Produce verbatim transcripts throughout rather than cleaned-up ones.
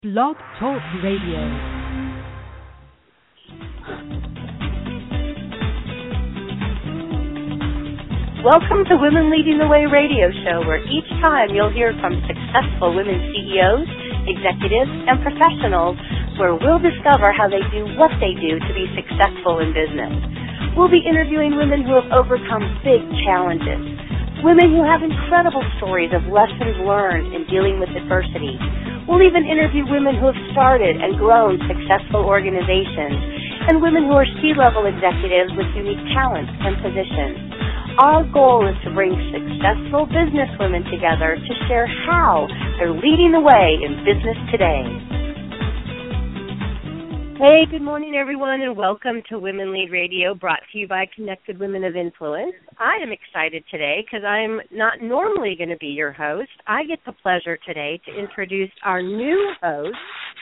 Blog Talk Radio. Welcome to Women Leading the Way radio show, where each time you'll hear from successful women C E Os, executives, and professionals, where we'll discover how they do what they do to be successful in business. We'll be interviewing women who have overcome big challenges, women who have incredible stories of lessons learned in dealing with adversity. We'll even interview women who have started and grown successful organizations, and women who are C-level executives with unique talents and positions. Our goal is to bring successful businesswomen together to share how they're leading the way in business today. Hey, good morning, everyone, and welcome to Women Lead Radio, brought to you by Connected Women of Influence. I am excited today because I'm not normally going to be your host. I get the pleasure today to introduce our new host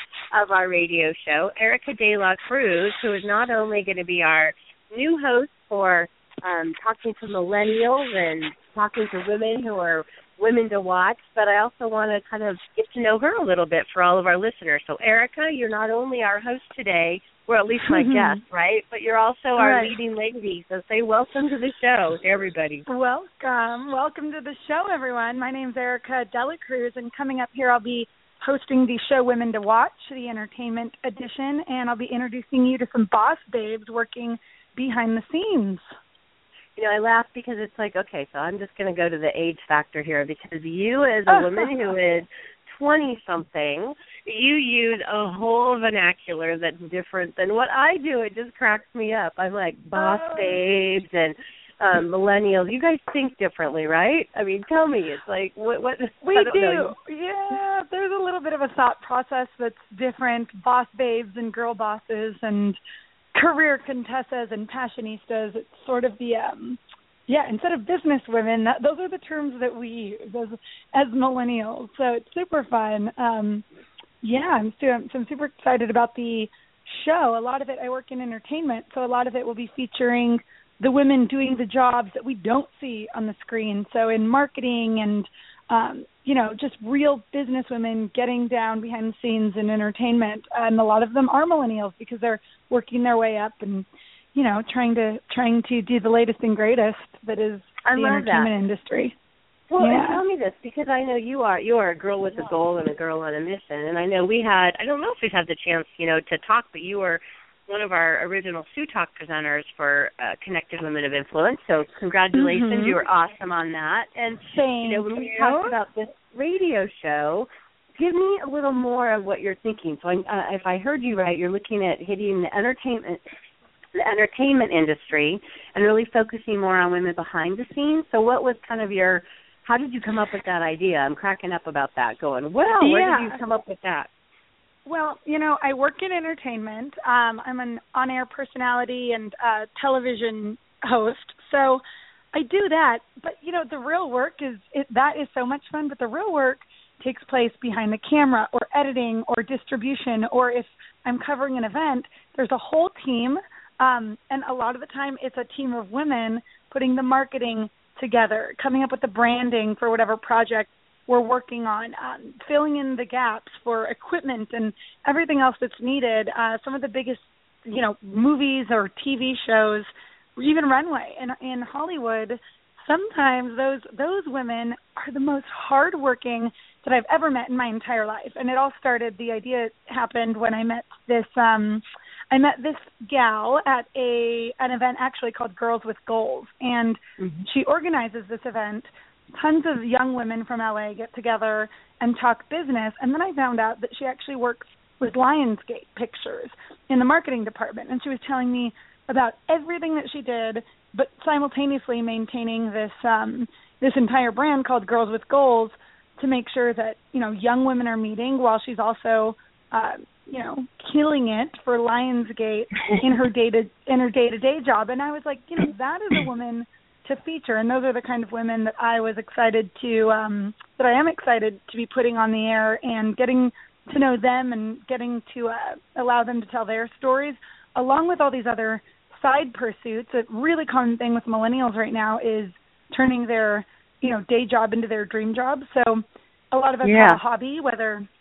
of our radio show, Erica De La Cruz, who is not only going to be our new host for um, talking to millennials and talking to women who are women to watch, but I also want to kind of get to know her a little bit for all of our listeners. So, Erica, you're not only our host today, or at least my guest, right? But you're also our right. leading lady. So say welcome to the show to everybody. Welcome. Welcome to the show, everyone. My name's Erica De La Cruz, and coming up here I'll be hosting the show Women to Watch, the entertainment edition, and I'll be introducing you to some boss babes working behind the scenes. You know, I laugh because it's like, okay, so I'm just going to go to the age factor here, because you as a woman who is twenty-something, you use a whole vernacular that's different than what I do. It just cracks me up. I'm like, boss babes and um, millennials. You guys think differently, right? I mean, tell me. It's like, what? what we I don't do. know. Yeah, there's a little bit of a thought process that's different. Boss babes and girl bosses and career contessas and passionistas. It's sort of the, um, yeah, instead of business women, that, those are the terms that we use as, as millennials. So it's super fun. Um, yeah, I'm, so I'm super excited about the show. A lot of it, I work in entertainment, so a lot of it will be featuring the women doing the jobs that we don't see on the screen. So in marketing and, um, you know, just real business women getting down behind the scenes in entertainment. And a lot of them are millennials because they're working their way up and, you know, trying to trying to do the latest and greatest that is I the love entertainment that. industry. Well, yeah. and tell me this, because I know you are you are a girl with a goal and a girl on a mission. And I know we had, I don't know if we've had the chance, you know, to talk, but you were one of our original Sue Talk presenters for uh, Connected Women of Influence. So congratulations, Mm-hmm. you were awesome on that. And Thank you know, when we you. talked about this radio show, give me a little more of what you're thinking. So, I'm, uh, if I heard you right, you're looking at hitting the entertainment, the entertainment industry, and really focusing more on women behind the scenes. So, what was kind of your? How did you come up with that idea? I'm cracking up about that. Going, well, yeah. where did you come up with that? Well, you know, I work in entertainment. Um, I'm an on-air personality and uh, television host, so I do that. But you know, the real work is it, that is so much fun. But the real work takes place behind the camera, or editing, or distribution, or if I'm covering an event, there's a whole team, um, and a lot of the time it's a team of women putting the marketing together, coming up with the branding for whatever project we're working on, um, filling in the gaps for equipment and everything else that's needed. Uh, some of the biggest, you know, movies or T V shows, or even runway in, in Hollywood, sometimes those those women are the most hardworking that I've ever met in my entire life. And it all started, the idea happened when I met this um, I met this gal at a an event actually called Girls with Goals, and mm-hmm. she organizes this event. Tons of young women from L A get together and talk business, and then I found out that she actually works with Lionsgate Pictures in the marketing department, and she was telling me about everything that she did, but simultaneously maintaining this um, this entire brand called Girls with Goals to make sure that, you know, young women are meeting while she's also uh, you know, killing it for Lionsgate in her day to in her day to day job. And I was like, you know, that is a woman to feature, and those are the kind of women that I was excited to, um, that I am excited to be putting on the air and getting to know them and getting to uh, allow them to tell their stories, along with all these other side pursuits. A really common thing with millennials right now is turning their, you know, day job into their dream job. So a lot of us yeah. have a hobby, whether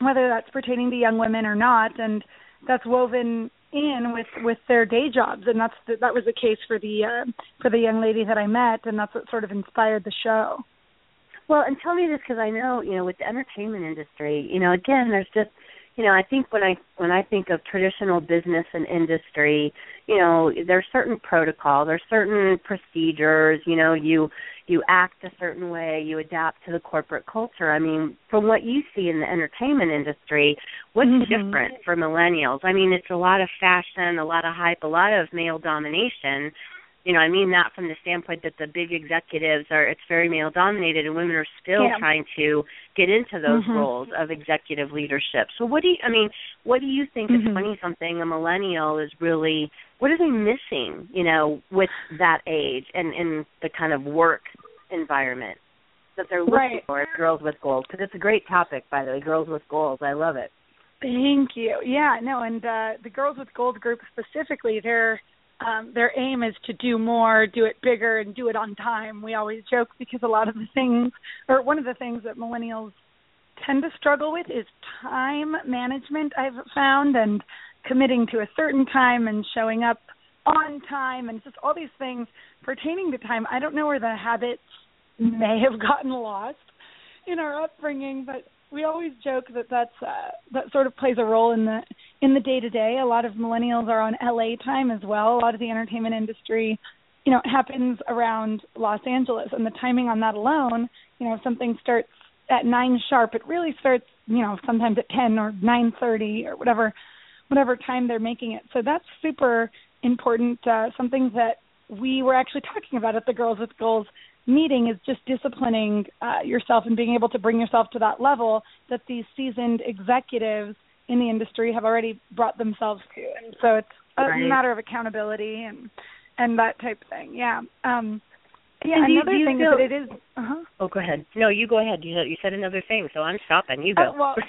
whether that's pertaining to young women or not, and that's woven in with, with their day jobs, and that's the, that was the case for the uh, for the young lady that I met, and that's what sort of inspired the show. Well, and tell me this, because I know, you know, with the entertainment industry, you know, again, there's just, you know, I think when I when I think of traditional business and industry, you know, there's certain protocol, there's certain procedures, you know, you you act a certain way, you adapt to the corporate culture. I mean, from what you see in the entertainment industry, what's mm-hmm. different for millennials? I mean, it's a lot of fashion, a lot of hype, a lot of male domination. You know, I mean that from the standpoint that the big executives are, it's very male-dominated, and women are still yeah. trying to get into those mm-hmm. roles of executive leadership. So what do you, I mean, what do you think mm-hmm. as twenty-something, a millennial is really, what are they missing, you know, with that age and in the kind of work environment that they're looking right. for as Girls with Goals? Because it's a great topic, by the way, Girls with Goals. I love it. Thank you. Yeah, no, and uh, the Girls with Goals group specifically, they're, Um, their aim is to do more, do it bigger, and do it on time. We always joke because a lot of the things, or one of the things that millennials tend to struggle with is time management, I've found, and committing to a certain time and showing up on time and just all these things pertaining to time. I don't know where the habits may have gotten lost in our upbringing, but we always joke that that's, uh, that sort of plays a role in the in the day-to-day. A lot of millennials are on L A time as well. A lot of the entertainment industry, you know, happens around Los Angeles, and the timing on that alone, you know, if something starts at nine sharp, it really starts, you know, sometimes at ten or nine thirty or whatever, whatever time they're making it. So that's super important, uh, something that we were actually talking about at the Girls with Goals meeting is just disciplining uh, yourself and being able to bring yourself to that level that these seasoned executives in the industry have already brought themselves to. And so it's a right. matter of accountability and and that type of thing. Yeah. Um, yeah. And another you, you thing feel, is that it is. Uh-huh. Oh, go ahead. No, you go ahead. You you said another thing, so I'm stopping. You go. Uh, well,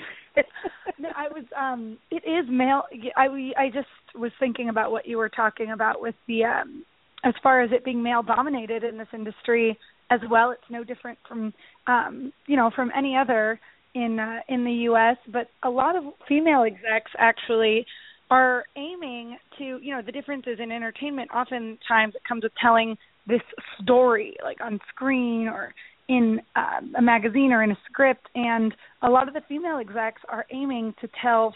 no, I was. Um, it is male. I I just was thinking about what you were talking about with the. Um, As far as it being male-dominated in this industry as well, it's no different from, um, you know, from any other in uh, in the U S. But a lot of female execs actually are aiming to, you know, the differences in entertainment. Oftentimes, it comes with telling this story, like on screen or in uh, a magazine or in a script. And a lot of the female execs are aiming to tell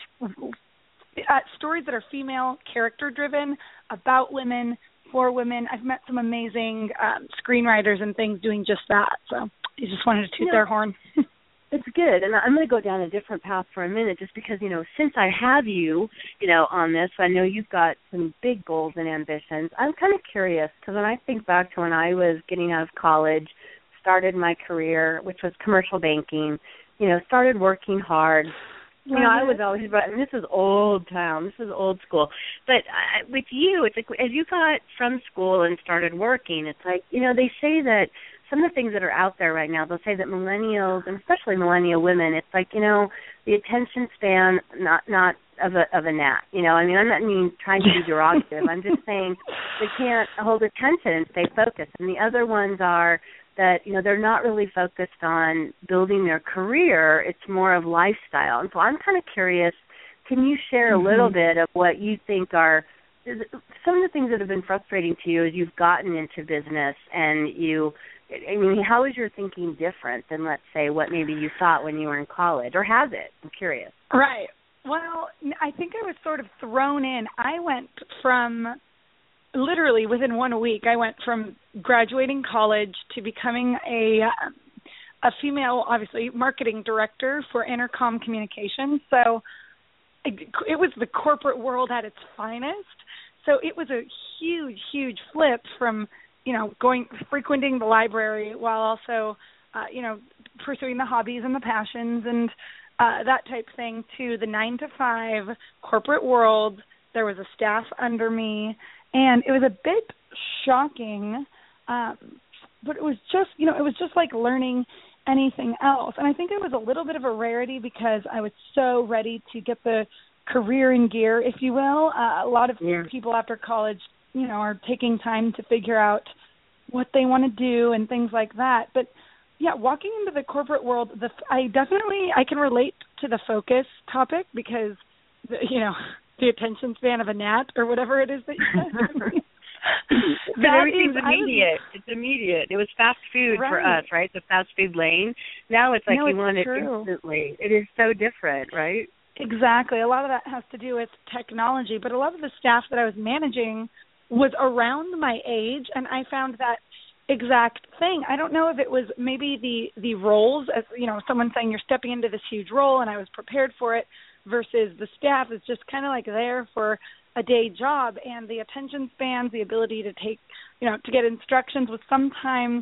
uh, stories that are female character-driven about women. For women. I've met some amazing um, screenwriters and things doing just that. So I just wanted to toot you know, their horn. It's good. And I'm going to go down a different path for a minute just because, you know, since I have you, you know, on this, I know you've got some big goals and ambitions. I'm kind of curious because when I think back to when I was getting out of college, started my career, which was commercial banking, you know, started working hard. You know, I was always, and this is old town, this is old school. But uh, with you, it's like as you got from school and started working, it's like, you know, they say that some of the things that are out there right now, they'll say that millennials, and especially millennial women, it's like, you know, the attention span, not not of a of a gnat. You know, I mean, I'm not mean trying to be derogative. I'm just saying they can't hold attention and stay focused. And the other ones are that, you know, they're not really focused on building their career. It's more of lifestyle. And so I'm kind of curious, can you share a little mm-hmm. bit of what you think are some of the things that have been frustrating to you as you've gotten into business and you, I mean, how is your thinking different than, let's say, what maybe you thought when you were in college? Or has it? I'm curious. Right. Well, I think I was sort of thrown in. I went from literally within one week, I went from graduating college to becoming a a female, obviously, marketing director for Intercom Communications. So it, it was the corporate world at its finest. So it was a huge, huge flip from, you know, going frequenting the library while also, uh, you know, pursuing the hobbies and the passions and uh, that type thing to the nine to five corporate world. There was a staff under me. And it was a bit shocking, um, but it was just, you know, it was just like learning anything else. And I think it was a little bit of a rarity because I was so ready to get the career in gear, if you will. Uh, a lot of yeah. people after college, you know, are taking time to figure out what they want to do and things like that. But yeah, walking into the corporate world, the I definitely I can relate to the focus topic because, the, you know, the attention span of a gnat or whatever it is that you said. Because everything's is, immediate. Was, it's immediate. It was fast food right. for us, right? The fast food lane. Now it's like no, you it's want true. it instantly. It is so different, right? Exactly. A lot of that has to do with technology, but a lot of the staff that I was managing was around my age, and I found that exact thing. I don't know if it was maybe the, the roles, as you know, someone saying you're stepping into this huge role and I was prepared for it, versus the staff is just kind of like there for a day job, and the attention spans, the ability to take, you know, to get instructions was sometimes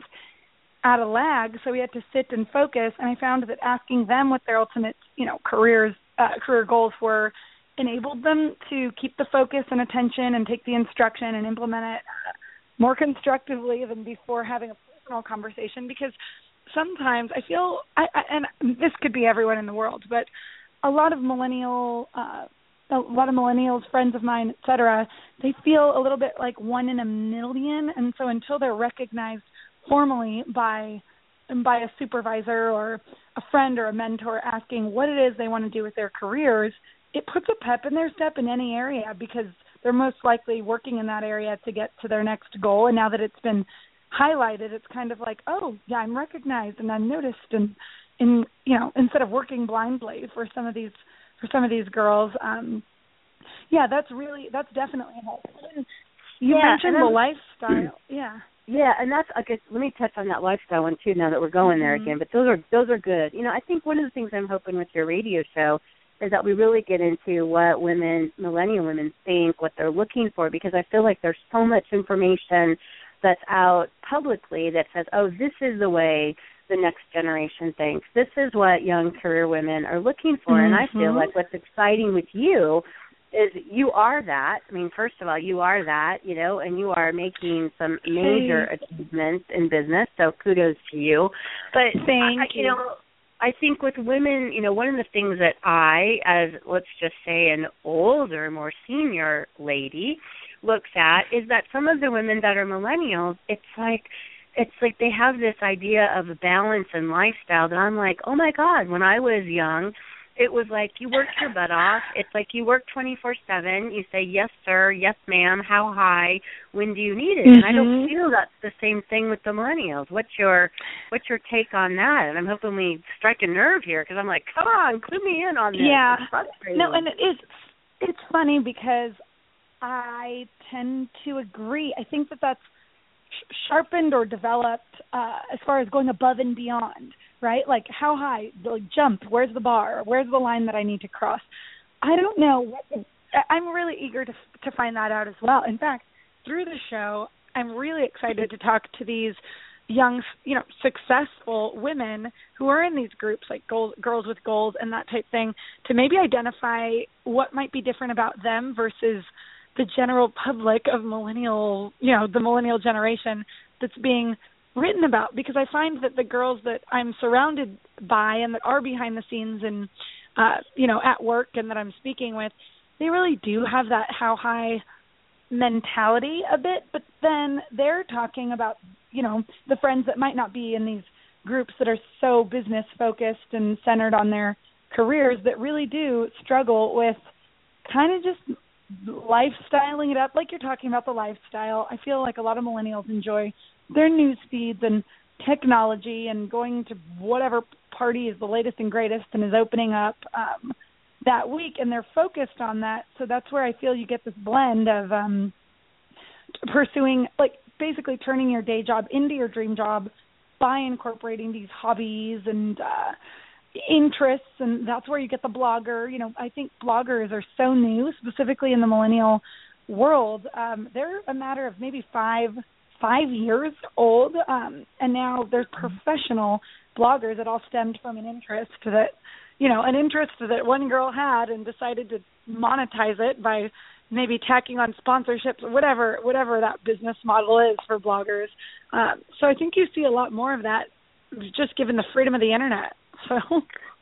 at a lag, so we had to sit and focus, and I found that asking them what their ultimate, you know, careers, uh, career goals were enabled them to keep the focus and attention and take the instruction and implement it more constructively than before having a personal conversation, because sometimes I feel, I, I, and this could be everyone in the world, but a lot of millennial uh a lot of millennials, friends of mine, et cetera, they feel a little bit like one in a million. And so until they're recognized formally by by a supervisor or a friend or a mentor asking what it is they want to do with their careers, it puts a pep in their step in any area, because they're most likely working in that area to get to their next goal. And now that it's been highlighted, it's kind of like, oh, yeah, I'm recognized and I'm noticed. And, and you know, instead of working blindly for some of these for some of these girls, um, yeah, that's really, that's definitely helpful. You yeah, mentioned the lifestyle. Yeah. Yeah, and that's, okay, let me touch on that lifestyle one too now that we're going there mm-hmm. again, but those are, those are good. You know, I think one of the things I'm hoping with your radio show is that we really get into what women, millennial women think, what they're looking for, because I feel like there's so much information that's out publicly that says, oh, this is the way the next generation thinks. This is what young career women are looking for. Mm-hmm. And I feel like what's exciting with you is you are that. I mean, first of all, you are that, you know, and you are making some major hey. achievements in business. So kudos to you. But, Thank I, you. you know, I think with women, you know, one of the things that I, as let's just say an older, more senior lady, looks at is that some of the women that are millennials, it's like, it's like they have this idea of balance and lifestyle that I'm like, oh, my God, when I was young, it was like you worked your butt off. It's like you work twenty-four seven. You say, yes, sir, yes, ma'am, how high, when do you need it? Mm-hmm. And I don't feel that's the same thing with the millennials. What's your what's your take on that? And I'm hoping we strike a nerve here, because I'm like, come on, clue me in on this. Yeah. No, and it is, it's funny because I tend to agree. I think that that's sharpened or developed uh, as far as going above and beyond, right? Like how high, like jump, where's the bar, where's the line that I need to cross? I don't know. What, I'm really eager to to find that out as well. In fact, through the show, I'm really excited to talk to these young, you know, successful women who are in these groups like goals, Girls with Goals and that type thing, to maybe identify what might be different about them versus the general public of millennial, you know, the millennial generation that's being written about. Because I find that the girls that I'm surrounded by and that are behind the scenes and, uh, you know, at work and that I'm speaking with, they really do have that how high mentality a bit, but then they're talking about, you know, the friends that might not be in these groups that are so business focused and centered on their careers that really do struggle with kind of just lifestyling it up, like you're talking about the lifestyle. I feel like a lot of millennials enjoy their news feeds and technology and going to whatever party is the latest and greatest and is opening up um, that week, and they're focused on that. So that's where I feel you get this blend of um, pursuing, like basically turning your day job into your dream job by incorporating these hobbies and uh, interests, and that's where you get the blogger. You know, I think bloggers are so new, specifically in the millennial world. Um, they're a matter of maybe five five years old, um, and now there's professional bloggers that all stemmed from an interest that, you know, an interest that one girl had and decided to monetize it by maybe tacking on sponsorships or whatever, whatever that business model is for bloggers. Um, so I think you see a lot more of that just given the freedom of the internet. So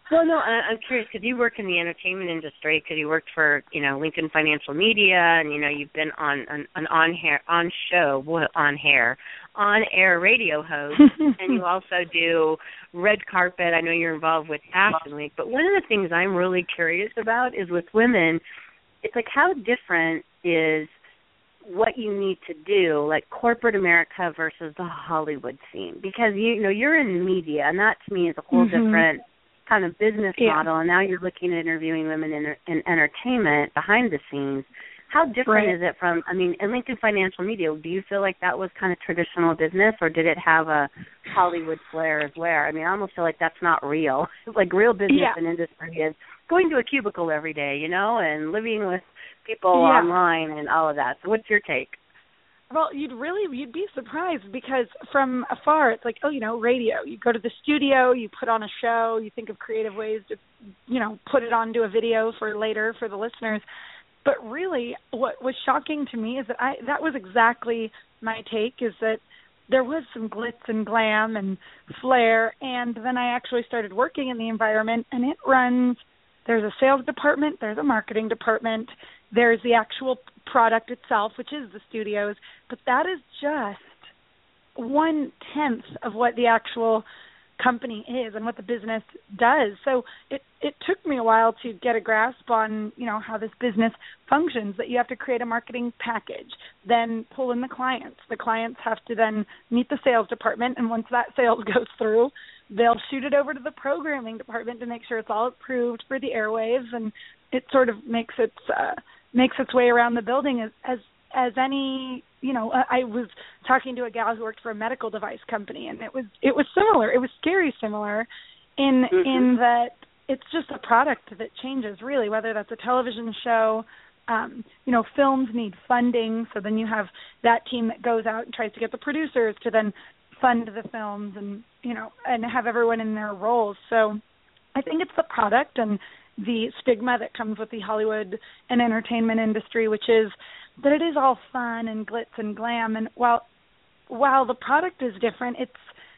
Well, no, I, I'm curious because you work in the entertainment industry because you worked for, you know, Lincoln Financial Media, and you know you've been on an, an on hair on show, well, on hair, on air radio host, and you also do red carpet. I know you're involved with Fashion Week, but one of the things I'm really curious about is with women, it's like how different is what you need to do, like corporate America versus the Hollywood scene, because you, you know you're in media, and that to me is a whole mm-hmm. different kind of business yeah. model. And now you're looking at interviewing women in, in entertainment behind the scenes. How different right. is it from? I mean, in Lincoln Financial Media, do you feel like that was kind of traditional business, or did it have a Hollywood flair as well? I mean, I almost feel like that's not real. Like real business yeah. and industry is going to a cubicle every day, you know, and living with people yeah. online and all of that. So what's your take? Well, you'd really, you'd be surprised because from afar, it's like, oh, you know, radio. You go to the studio, you put on a show, you think of creative ways to, you know, put it onto a video for later for the listeners. But really, what was shocking to me is that I that was exactly my take, is that there was some glitz and glam and flair, and then I actually started working in the environment, and it runs, there's a sales department, there's a marketing department, there's the actual product itself, which is the studios, but that is just one-tenth of what the actual company is and what the business does. So it, it took me a while to get a grasp on, you know, how this business functions, that you have to create a marketing package, then pull in the clients. The clients have to then meet the sales department, and once that sales goes through, they'll shoot it over to the programming department to make sure it's all approved for the airwaves, and it sort of makes its uh, makes its way around the building as as as any, you know, I was talking to a gal who worked for a medical device company, and it was it was similar. It was scary similar in mm-hmm. in that it's just a product that changes, really, whether that's a television show. Um, you know, films need funding, so then you have that team that goes out and tries to get the producers to then fund the films and, you know, and have everyone in their roles. So I think it's the product and the stigma that comes with the Hollywood and entertainment industry, which is that it is all fun and glitz and glam. And while while the product is different, it's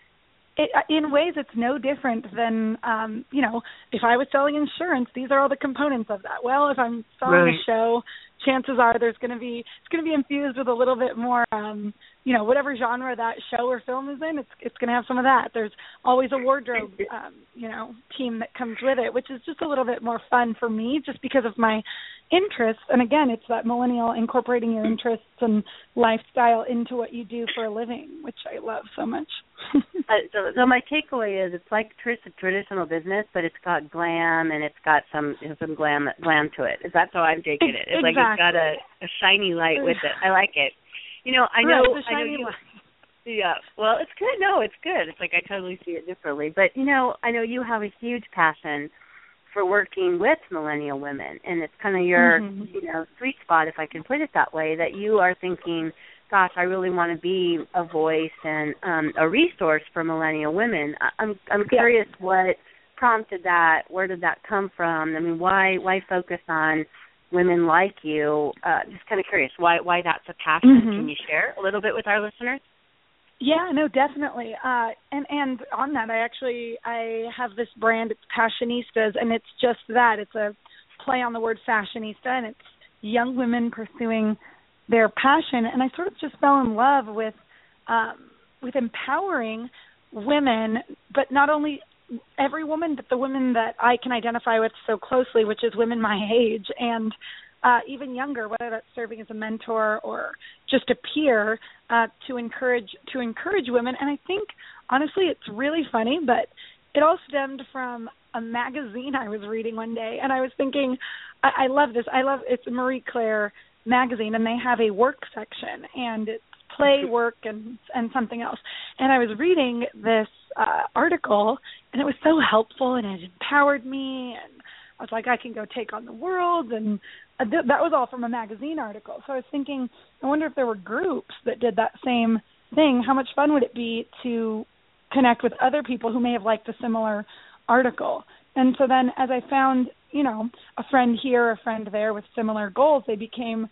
it, in ways it's no different than, um, you know, if I was selling insurance, these are all the components of that. Well, if I'm selling right. a show, chances are there's going to be, it's going to be infused with a little bit more, um, you know, whatever genre that show or film is in, it's it's going to have some of that. There's always a wardrobe, um, you know, team that comes with it, which is just a little bit more fun for me just because of my interests. And again, it's that millennial incorporating your interests and lifestyle into what you do for a living, which I love so much. uh, so, so my takeaway is it's like tr- traditional business, but it's got glam and it's got some some glam glam to it. Is that how I'm taking it? It's exactly. like it's got a, a shiny light with it. I like it. You know, I know, right, I know you. Yeah, well, it's good. No, it's good. It's like I totally see it differently. But you know, I know you have a huge passion for working with millennial women, and it's kind of your, mm-hmm. you know, sweet spot, if I can put it that way. That you are thinking, gosh, I really want to be a voice and um, a resource for millennial women. I'm I'm curious yeah. what prompted that. Where did that come from? I mean, why why focus on women like you? Uh, just kind of curious why why that's a passion. Mm-hmm. Can you share a little bit with our listeners? Yeah, no, definitely. Uh, and and on that, I actually I have this brand. It's Passionistas, and it's just that. It's a play on the word fashionista, and it's young women pursuing their passion. And I sort of just fell in love with um, with empowering women, but not only every woman, but the women that I can identify with so closely, which is women my age and uh, even younger, whether that's serving as a mentor or just a peer, uh, to encourage to encourage women. And I think, honestly, it's really funny, but it all stemmed from a magazine I was reading one day, and I was thinking, I, I love this. I love it's a Marie Claire magazine, and they have a work section, and it's play, work, and and something else. And I was reading this uh, article, and it was so helpful, and it empowered me, and I was like, I can go take on the world, and uh, th- that was all from a magazine article. So I was thinking, I wonder if there were groups that did that same thing. How much fun would it be to connect with other people who may have liked a similar article? And so then as I found, you know, a friend here, a friend there with similar goals, they became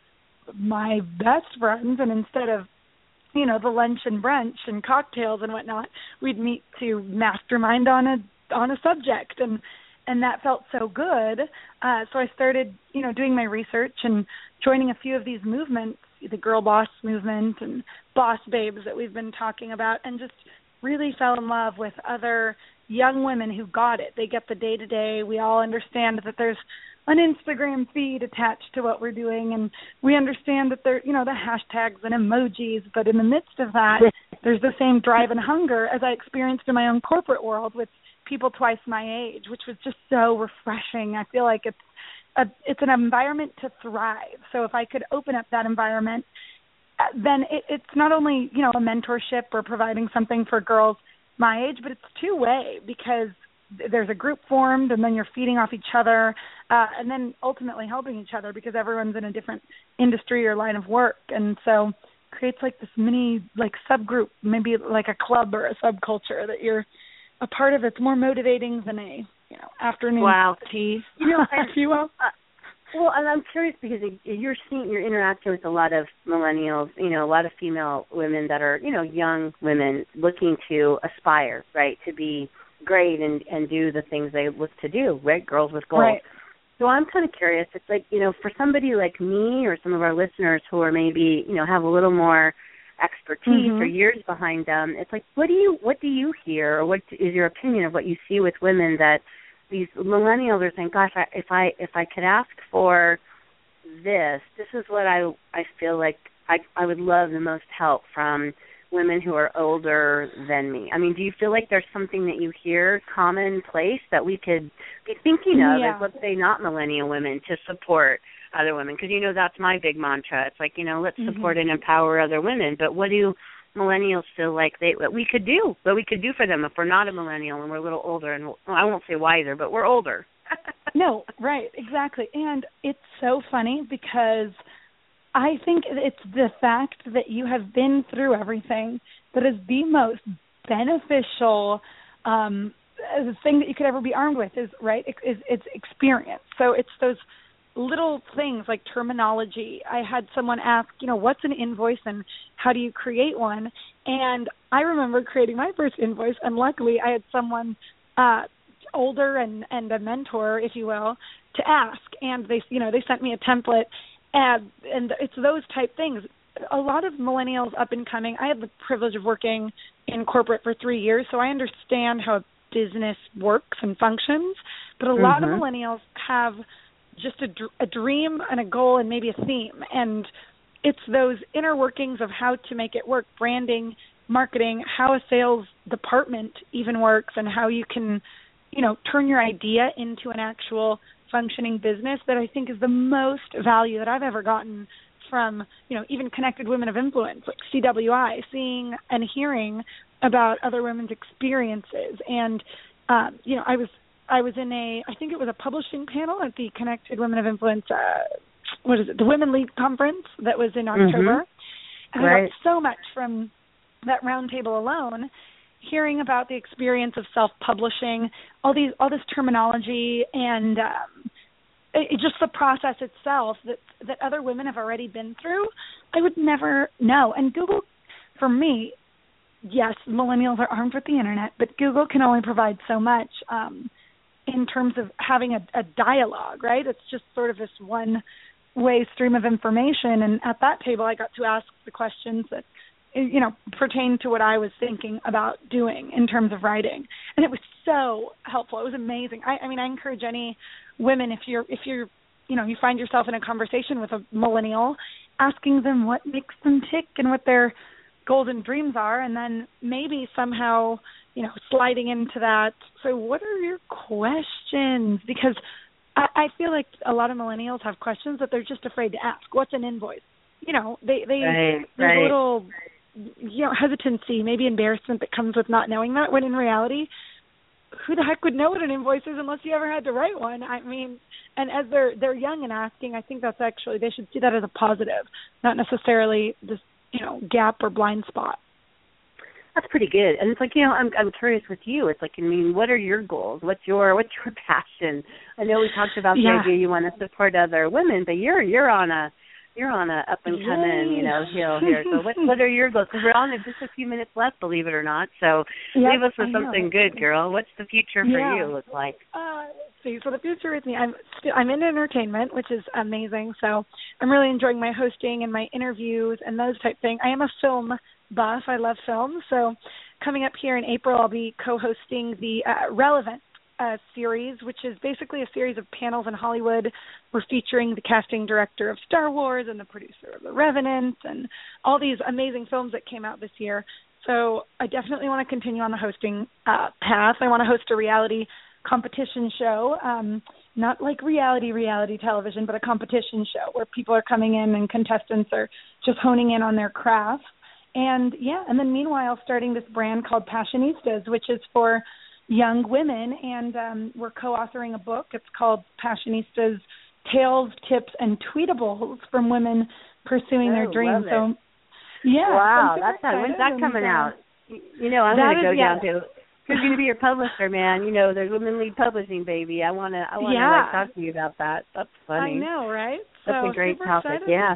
my best friends. And instead of, you know, the lunch and brunch and cocktails and whatnot, we'd meet to mastermind on a on a subject. And and that felt so good. Uh, so I started, you know, doing my research and joining a few of these movements, the Girl Boss movement and Boss Babes that we've been talking about, and just really fell in love with other young women who got it. They get the day-to-day. We all understand that there's an Instagram feed attached to what we're doing, and we understand that there, you know, the hashtags and emojis, but in the midst of that, there's the same drive and hunger as I experienced in my own corporate world with people twice my age, which was just so refreshing. I feel like it's a, it's an environment to thrive. So if I could open up that environment, then it, it's not only, you know, a mentorship or providing something for girls my age, but it's two-way, because there's a group formed, and then you're feeding off each other, uh, and then ultimately helping each other because everyone's in a different industry or line of work. And so creates like this mini like subgroup, maybe like a club or a subculture that you're a part of. It's more motivating than a, you know, afternoon wow. tea, you know, if you will. Uh, well, and I'm curious because you're seeing, you're interacting with a lot of millennials, you know, a lot of female women that are, you know, young women looking to aspire, right, to be great and, and do the things they look to do, right, girls with goals. Right. So I'm kind of curious. It's like, you know, for somebody like me or some of our listeners who are maybe, you know, have a little more expertise mm-hmm. or years behind them, it's like, what do you what do you hear, or what is your opinion of what you see with women that these millennials are saying, gosh, I, if I if I could ask for this, this is what I I feel like I I would love the most help from women who are older than me. I mean, do you feel like there's something that you hear commonplace that we could be thinking of yeah. as, let's say, not millennial women to support other women? Because, you know, that's my big mantra. It's like, you know, let's mm-hmm. support and empower other women. But what do millennials feel like they what we could do, what we could do for them if we're not a millennial and we're a little older? And well, I won't say wiser, but we're older. No, right, exactly. And it's so funny because I think it's the fact that you have been through everything that is the most beneficial um, thing that you could ever be armed with is, right, is it's experience. So it's those little things like terminology. I had someone ask, you know, what's an invoice and how do you create one? And I remember creating my first invoice, and luckily I had someone uh, older and, and a mentor, if you will, to ask. And they, you know, they sent me a template. And, and it's those type things. A lot of millennials up and coming, I had the privilege of working in corporate for three years, so I understand how business works and functions. But a mm-hmm. lot of millennials have just a, a dream and a goal and maybe a theme. And it's those inner workings of how to make it work, branding, marketing, how a sales department even works, and how you can, you know, turn your idea into an actual functioning business that I think is the most value that I've ever gotten from, you know, even Connected Women of Influence, like C W I, seeing and hearing about other women's experiences. And, um, you know, I was I was in a, I think it was a publishing panel at the Connected Women of Influence, uh, what is it, the Women Lead Conference that was in October. Mm-hmm. And right. I got so much from that roundtable alone, hearing about the experience of self-publishing, all these, all this terminology, and um, it, just the process itself that that other women have already been through, I would never know. And Google, for me, yes, millennials are armed with the internet, but Google can only provide so much um, in terms of having a, a dialogue, right? It's just sort of this one-way stream of information. And at that table, I got to ask the questions that, you know, pertain to what I was thinking about doing in terms of writing. And it was so helpful. It was amazing. I, I mean, I encourage any women, if you're, if you're, you know, you find yourself in a conversation with a millennial, asking them what makes them tick and what their goals and dreams are, and then maybe somehow, you know, sliding into that. So what are your questions? Because I, I feel like a lot of millennials have questions that they're just afraid to ask. What's an invoice? You know, they, they right, there's right. a little, you know, hesitancy, maybe embarrassment that comes with not knowing that, when in reality, who the heck would know what an invoice is unless you ever had to write one? I mean, and as they're they're young and asking, I think that's actually, they should see that as a positive, not necessarily this, you know, gap or blind spot. That's pretty good. And it's like, you know, I'm I'm curious with you. It's like, I mean, what are your goals? What's your what's your passion? I know we talked about the yeah. idea you want to support other women, but you're you're on a you're on a up and coming, you know, hill here. So what what are your goals? Because we're on just a few minutes left, believe it or not. So yep, leave us with something good, girl. What's the future for yeah. you look like? Uh, let's see. So the future with me, I'm still I'm in entertainment, which is amazing. So I'm really enjoying my hosting and my interviews and those type things. I am a film buff. I love film. So coming up here in April, I'll be co-hosting the uh, Relevant Uh, series, which is basically a series of panels in Hollywood. We're featuring the casting director of Star Wars and the producer of The Revenant and all these amazing films that came out this year. So I definitely want to continue on the hosting uh, path. I want to host a reality competition show, um, not like reality, reality television, but a competition show where people are coming in and contestants are just honing in on their craft. And, yeah, and then meanwhile starting this brand called Passionistas, which is for young women, and um, we're co-authoring a book. It's called Passionistas, Tales, Tips, and Tweetables from Women Pursuing oh, Their Dreams. Love it. So, yeah. Wow, that's how, when's that coming and, uh, out? You know, I'm going to go is, down yeah. to, who's going to be your publisher, man? You know, there's Women Lead Publishing, baby. I want to I want to yeah. like, talk to you about that. That's funny. I know, right? That's so, a great topic, excited. yeah.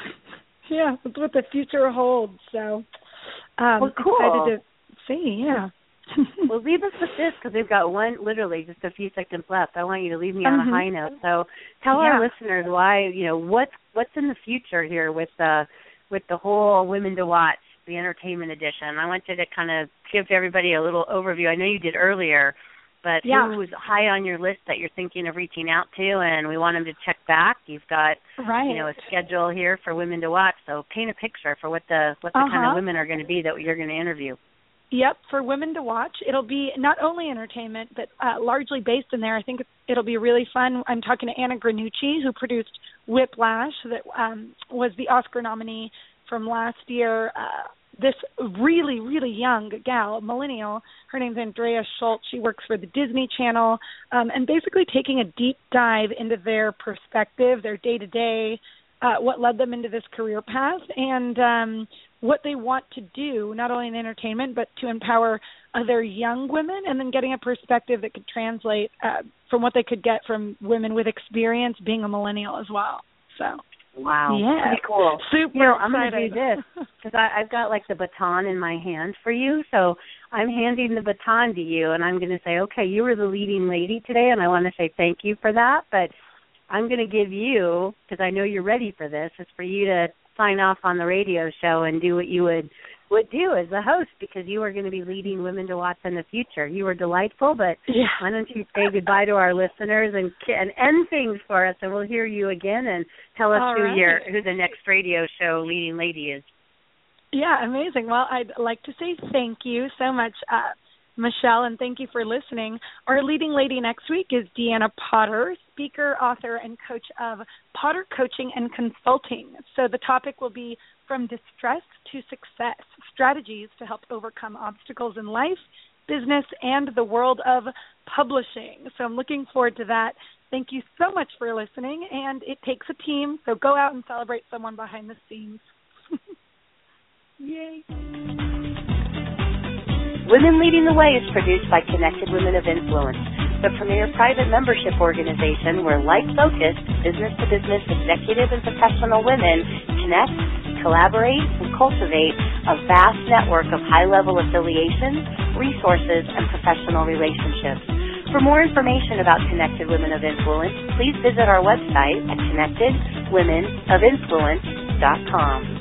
Yeah, that's what the future holds. So, um, well, cool. excited to see, yeah. Well, leave us with this because we've got one, literally just a few seconds left. I want you to leave me on mm-hmm. a high note. So tell yeah. our listeners why, you know, what's what's in the future here with the with the whole Women to Watch, the entertainment edition. I want you to kind of give everybody a little overview. I know you did earlier, but yeah. who was high on your list that you're thinking of reaching out to, and we want them to check back. You've got, right. you know, a schedule here for Women to Watch. So paint a picture for what the what the uh-huh. kind of women are going to be that you're going to interview. Yep, for Women to Watch. It'll be not only entertainment, but uh, largely based in there. I think it'll be really fun. I'm talking to Anna Granucci, who produced Whiplash, that um, was the Oscar nominee from last year. Uh, this really, really young gal, millennial, her name's Andrea Schultz. She works for the Disney Channel, um, and basically taking a deep dive into their perspective, their day-to-day, uh, what led them into this career path, and um, what they want to do, not only in entertainment, but to empower other young women, and then getting a perspective that could translate uh, from what they could get from women with experience being a millennial as well. So, wow, yeah, pretty cool. Super you know, excited. I'm going to do this because I've got like the baton in my hand for you. So I'm handing the baton to you, and I'm going to say, okay, you were the leading lady today, and I want to say thank you for that. But I'm going to give you, because I know you're ready for this, is for you to sign off on the radio show and do what you would would do as a host, because you are going to be leading Women to Watch in the future. You were delightful, but yeah. why don't you say goodbye to our listeners and and end things for us, and we'll hear you again and tell us All who right. your who the next radio show leading lady is. Yeah, amazing. Well, I'd like to say thank you so much, uh, Michelle, and thank you for listening. Our leading lady next week is Deanna Potter, speaker, author, and coach of Potter Coaching and Consulting. So the topic will be From Distress to Success, Strategies to Help Overcome Obstacles in Life, Business, and the World of Publishing. So I'm looking forward to that. Thank you so much for listening, and it takes a team, so go out and celebrate someone behind the scenes. Yay. Women Leading the Way is produced by Connected Women of Influence, the premier private membership organization where like-focused, business-to-business executive and professional women connect, collaborate, and cultivate a vast network of high-level affiliations, resources, and professional relationships. For more information about Connected Women of Influence, please visit our website at connected women of influence dot com.